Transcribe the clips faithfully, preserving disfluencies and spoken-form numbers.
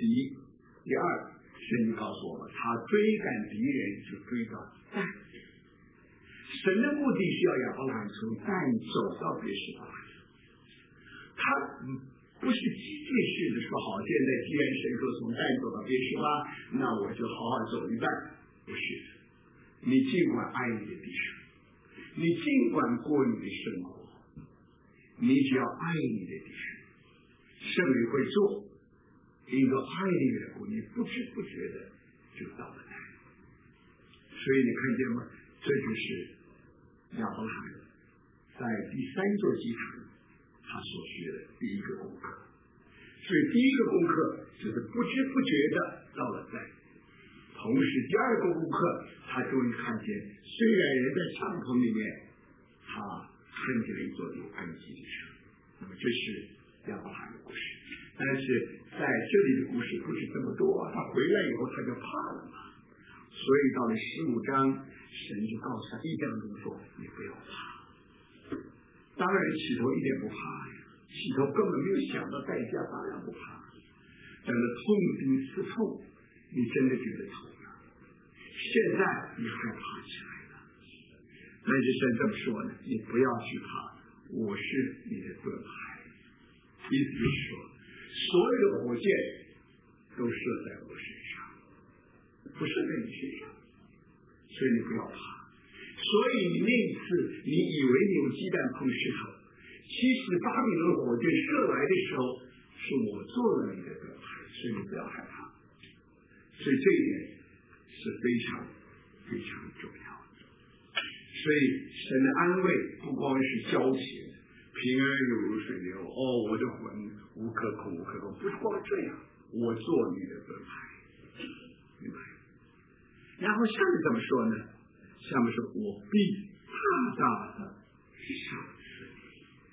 第一，第二，圣经告诉我们，他追赶敌人就追到但。神的目的是要亚伯拉罕从但走到别是巴，他不是机械式的说好，现在既然神说从但走到别是巴，那我就好好走一半。不是的，你尽管爱你的弟兄，你尽管过你的生活，你只要爱你的弟兄，圣灵会做，因为爱的缘故，你不知不觉的就到了那里。所以你看见吗？这就是亚伯拉罕在第三座祭坛他所学的第一个功课。所以第一个功课就是不知不觉的到了在，同时第二个功课他终于看见，虽然人在帐篷里面，他看见了一座有安息的城。那么这是亚伯拉罕的故事，但是在这里的故事不是这么多，他回来以后他就怕了嘛，所以到了十五章，神就告诉他一章中说，你不要怕。当然起头一点不怕呀，起头根本没有想到代价，当然不怕。等到痛定思痛，你真的觉得痛了，现在你害怕起来了。但是神这么说呢，你不要惧怕，我是你的盾牌。意思是说，所有的火箭都射在我身上，不射在你身上，所以你不要怕。所以你那一次你以为你有鸡蛋碰石头，其实巴比伦火箭射来的时候，是我做了你的盾牌，所以你不要害怕。所以这一点是非常非常重要的。所以神的安慰不光是交情，平安如如水流，哦，我的魂无可恐无可恐，不是光这样，我做你的盾牌，明白？然后下面怎么说呢？下面说我必大大的赏赐你，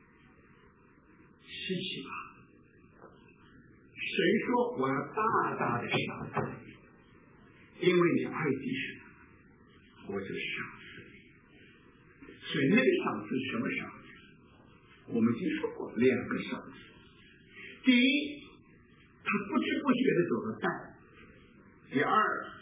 稀奇吧？谁说我要大大的赏赐你？因为你爱弟兄，我就赏赐你。所以那个赏赐什么赏赐？我们已经说过两个赏赐。第一，他不知不觉的走到但；第二，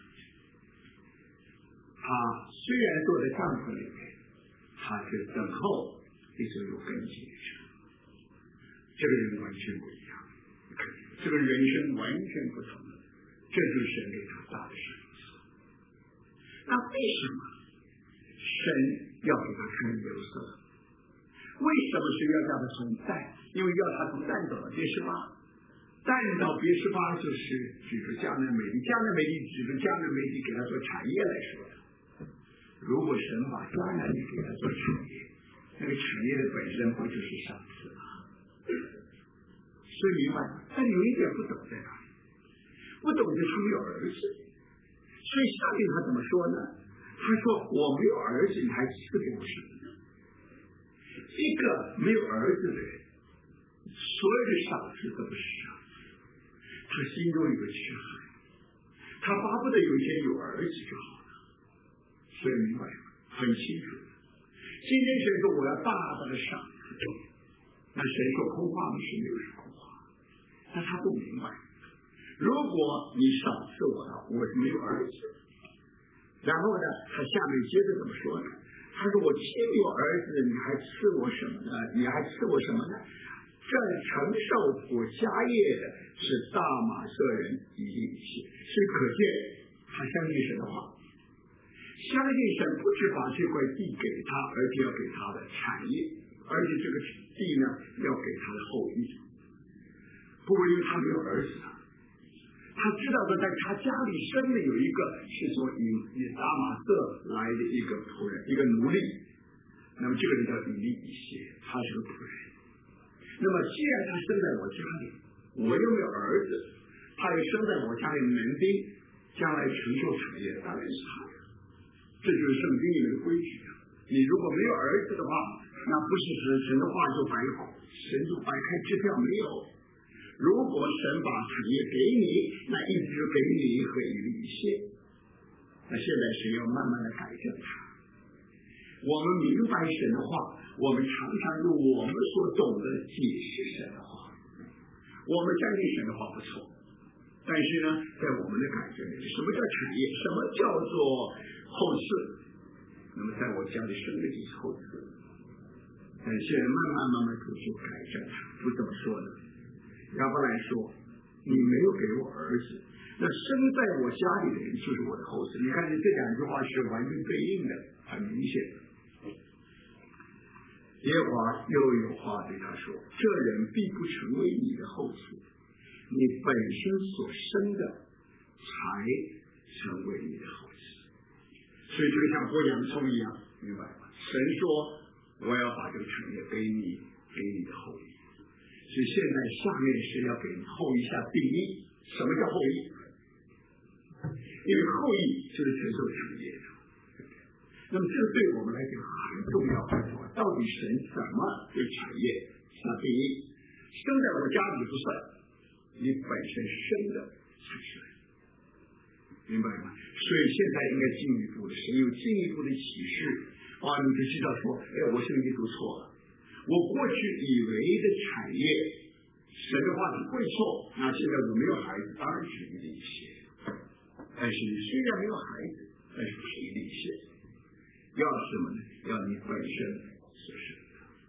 他虽然坐在帐篷里面，他却等候一座有根基的城。这个人完全不一样，这个人生完全不同了，这就是神给他大的赏赐。那为什么神要给他看耶路撒冷？为什么神要叫他从但？因为要他从但走到别是巴，但到别是巴就是举着迦南美地，迦南美地举着迦南美地给他做产业来说的。如果神把迦南地给他做产业，那个产业的本身不就是赏赐吗？所以明白，但有一点不懂在哪里？不懂就是没有儿子。所以下面他怎么说呢？他说我没有儿子，你还赐给我什么呢？一个没有儿子的人，所有的赏赐都不是赏赐，他心中有个缺憾，他巴不得有一天有儿子就好了。所以明白很清楚，今天神说我要大大的赏赐，那神说空话吗？是没有是空话，但他不明白，如果你赏赐我了，我是没有儿子。然后呢，他下面接着怎么说呢？他说我既有儿子，你还赐我什么呢？你还赐我什么呢？这承受我家业的是大马色人以利以谢。所以可见他相信神的话，相信神不只把这块地给他，而且要给他的产业，而且这个地呢要给他的后裔。不过因为他没有儿子，他知道的在他家里生的有一个是从以以大马色来的一个仆人，一个奴隶。那么这个人叫以利以谢，他是个仆人。那么既然他生在我家里，我又没有儿子，他又生在我家里门丁，将来承受产业当然是他的。这就是圣经里面的规矩啊！你如果没有儿子的话，那不是神神的话就白神就白开支票没有。如果神把产业给你，那一直给你和以利以谢。那现在神要慢慢的改正他。我们明白神的话，我们常常用我们所懂的解释神的话。我们相信神的话不错， 但是呢，在我们的感觉里，什么叫产业？什么叫做后嗣？那么在我家里生的就是后嗣，但现在慢慢慢慢主就改正了，不这么说的。亚伯兰说：“你没有给我儿子，那生在我家里的人就是我的后嗣。”你看，这两句话是完全对应的，很明显。耶和华又有话对他说：“这人必不成为你的后嗣，你本身所生的才成为你的后嗣。”所以这个像剥洋葱一样，明白吗？神说：“我要把这个产业给你，给你的后裔。”所以现在下面是要给后裔下定义，什么叫后裔？因为后裔就是承受产业的。那么这个对我们来讲很重要，到底神怎么对产业下定义？生在我家里不算，你本身生的才是，明白吗？所以现在应该进一步的，神有进一步的启示啊，你就知道说，哎，我生意读错了，我过去以为的产业，神的话是会错，那现在我没有孩子，当然是一理解。但是你虽然没有孩子，但是不是一理解。要什么呢？要你本身所生的。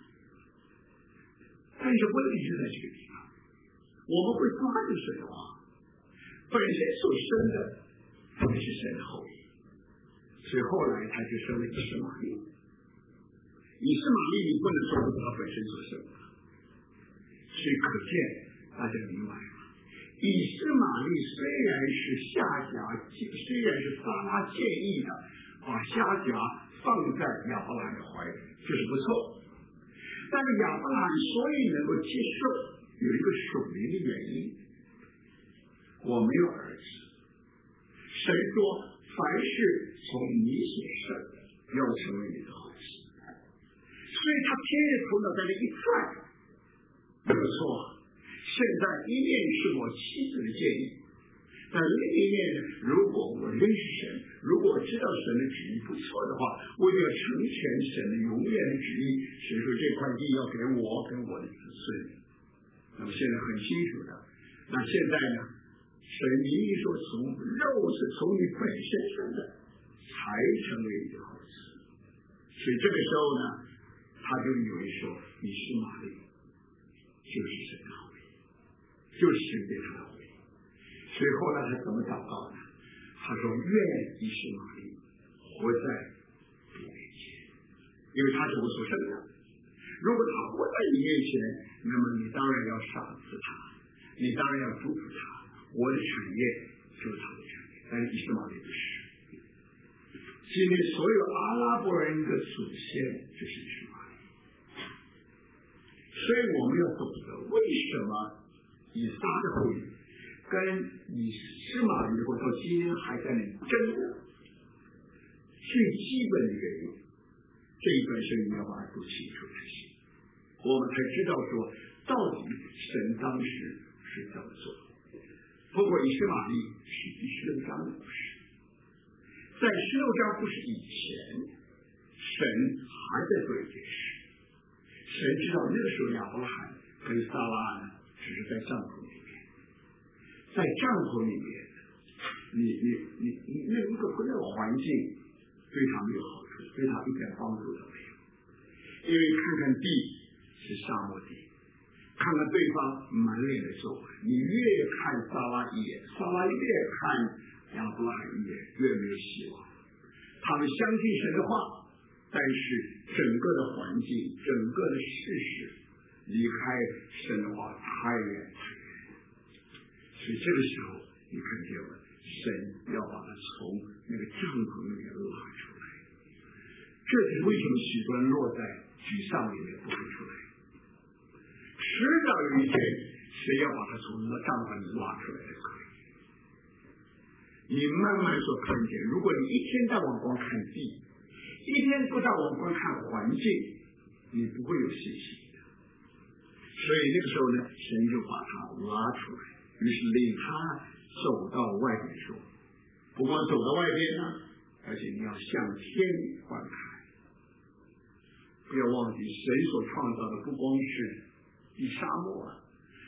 但是问题就在这个地方，我们会抓住神的话，本身所生的才是神的后裔，所以后来他就生了以实玛利。以实玛利你不能说不是他本身所生的，所以可见大家明白了。以实玛利虽然是夏甲，虽然是撒拉建议的，把夏甲放在亚伯兰的怀里，这是不错。但是亚伯兰所以能够接受，有一个属灵的原因，我没有儿子。神说，凡是从你所生的，要成为你的后嗣。所以他偏着头脑在这一转，没有错。现在一面是我妻子的建议，但另一面，如果我认识神，如果我知道神的旨意不错的话，我就要成全神的永远的旨意。神说这块地要给我跟我的子孙。那么现在很清楚的，那现在呢，神明明说从肉是从你本身生的，才成为你的后嗣。所以这个时候呢，他就以为说以实玛利就是神的后裔，就是神对他的后裔。所以后来他怎么祷告呢？他说：“愿以实玛利活在你面前，因为他是我所生的。如果他活在你面前，那么你当然要赏赐他，你当然要祝福他。我的产业就是他的产业，但是以实玛利不是。今天所有阿拉伯人的祖先就是以实玛利，所以我们要懂得为什么以撒的后裔跟以实玛利或到今天还在那里争的最基本的原因，这一本身你要把它读清楚才行，我们才知道说到底神当时是怎么做的。包括以实玛利是第十六章的故事，在十六章故事以前，神还在做一件事。神知道那个时候亚伯拉罕跟撒拉呢，只是在帐篷里面，在帐篷里面，你你你你那一个那个环境对他没有好处，对他一点帮助都没有。因为看看地是沙漠地，看看对方满脸的皱纹，你越看撒拉一眼，撒拉越看亚伯拉罕一眼，越没有希望。他们相信神的话，但是整个的环境，整个的事实离开神的话太远太远。所以这个时候你看见了，神要把他从那个帐篷里面拉出来。这是为什么许多人落在沮丧里面不会出来。迟早有一天，谁要把他从帐篷里拉出来才可以。你慢慢所看见，如果你一天到晚光看地，一天不到晚光看环境，你不会有信心的。所以那个时候呢，神就把他拉出来，于是领他走到外边说，不光走到外边呢，而且你要向天观看。不要忘记，神所创造的不光是地沙漠啊，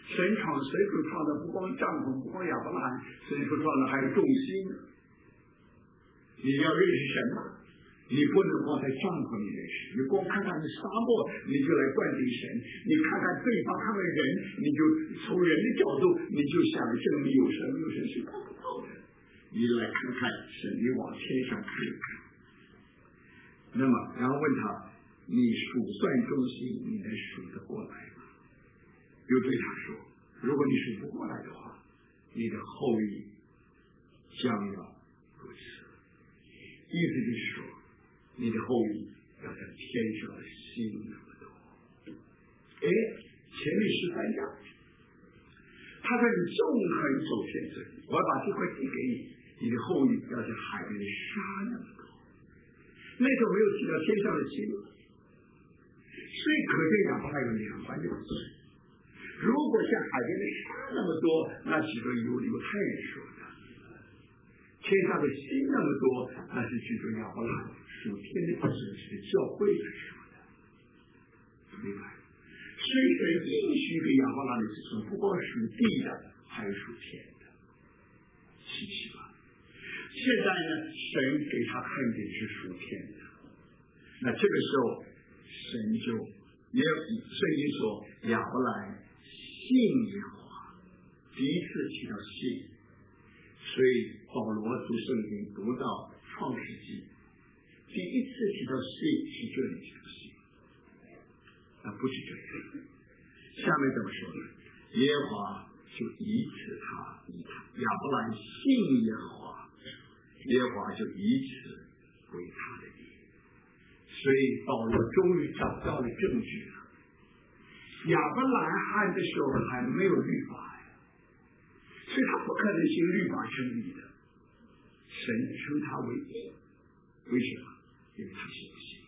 神创神所创造不光帐篷，不光亚伯拉罕，神所创造还有众星。你要认识神吗？你不能光在帐篷里认识，你光看看沙漠，你就来断定神；你看看对方，看看人，你就从人的角度，你就想证明有神，有神是看不到的。你来看看神，你往天上看一看。那么，然后问他，你数算中心，你能数得过来吗？又对他说，如果你数不过来的话，你的后裔将要如此。意思就是说，你的后裔要像天上的星那么多。哎，前面十三章，他说你纵横走遍这里，我要把这块地给你，你的后裔要像海边的沙那么多。那时候没有提到天上的星，所以可见亚伯拉罕有两万六千。如果像海边的沙那么多，那许多犹犹太人说的；天上的星那么多，那是许多亚伯拉罕属天的子孙是教会来说的。明白？所以神应许给亚伯拉罕的子孙，不光属地的，还有属天的。稀奇吧？现在呢，神给他看见是属天的，那这个时候神就也圣经说亚伯兰信耶和华，第一次提到信，所以保罗读圣经读到创世纪，第一次提到信是这里提到信，那不是这样。下面怎么说呢？耶和华就以此他以他亚伯兰信耶和华，耶和华就以此为他的义。所以保罗终于找到了证据了。亚伯兰汉的时候还没有律法呀，所以他不可能行律法称义的。神称他为义，为什么？因为他相信。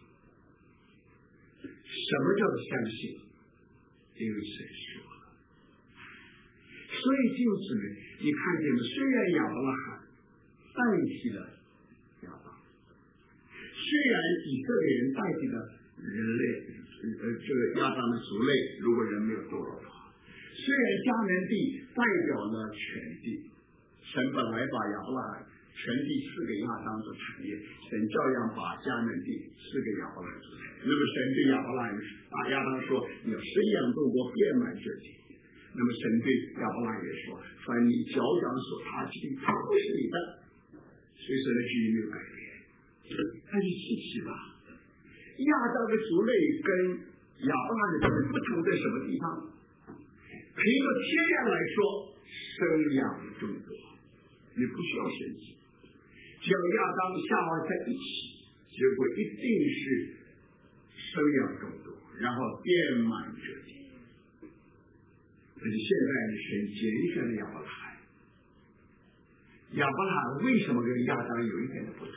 什么叫做相信？因为神说了。所以弟兄姊妹，你看见了，虽然亚伯拉罕代替了亚当，虽然以色列人代替了人类，呃，这个亚当的族类，如果人没有堕落的话，虽然迦南地代表了全地，神本来把亚伯拉罕全地赐给亚当做产业，神照样把迦南地赐给亚伯拉罕做产业。那么神对亚伯拉罕啊亚当说：“你要生养众国，遍满这地。”那么神对亚伯拉罕也说：“凡你脚掌所踏之地，都是你的。”所以神的旨意没有改变。那就稀奇吧。亚当的族类跟亚伯拉罕的族类不同在什么地方？凭着天然来说，生养众多，你不需要神迹。只要亚当夏娃在一起，结果一定是生养众多，然后遍满这地。可是现在神拣选了亚伯拉罕，亚伯拉罕为什么跟亚当有一点的不同？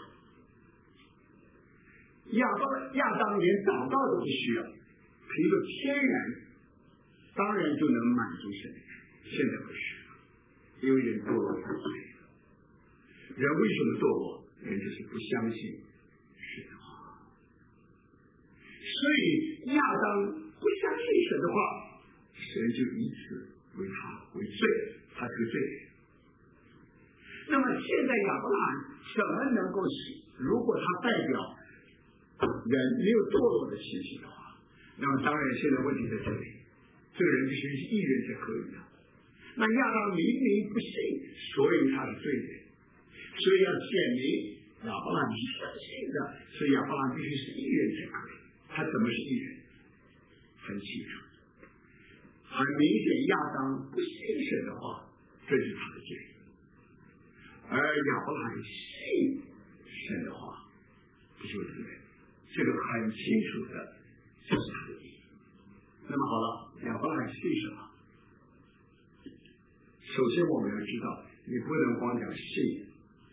亚当亚当连祷告都不需要，凭着天然当然就能满足神。现在不是，因为人堕落犯罪了。人为什么堕落？人就是不相信神的话。所以亚当不相信神的话，神就以此为他为罪，他是罪人。那么现在亚伯拉罕怎么能够使？如果他代表人没有堕落的情形的话，那么当然现在问题在这里，这个人必须是义人才可以的。那亚当明明不信，所以他是罪人，所以要显明亚伯拉罕是相信的，所以亚伯拉罕必须是义人才可以。他怎么是义人？很清楚，很明显，亚当不信神的话，这是他的罪。而亚伯拉罕信神的话，不就是罪？这个很清楚的，就是他的义。那么好了，亚伯拉罕信什么？首先我们要知道，你不能光讲信，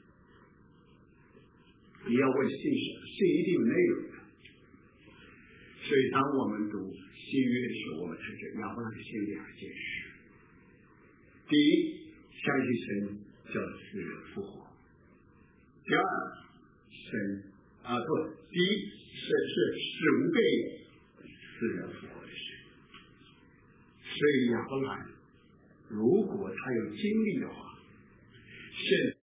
你要问信什么？信一定有内容的。所以当我们读新约的时候，我们看见亚伯拉罕信两件事：第一，相信神叫死人复活；第二，神啊不，第一是是是无被死人复活的神。所以亚伯拉罕如果他有精力的话，现